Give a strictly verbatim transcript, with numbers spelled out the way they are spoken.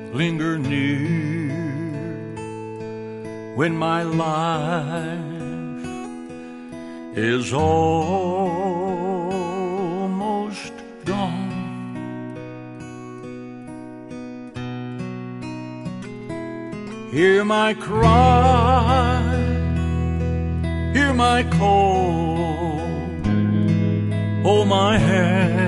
linger near when my life is almost gone. Hear my cry, hear my call, hold my hand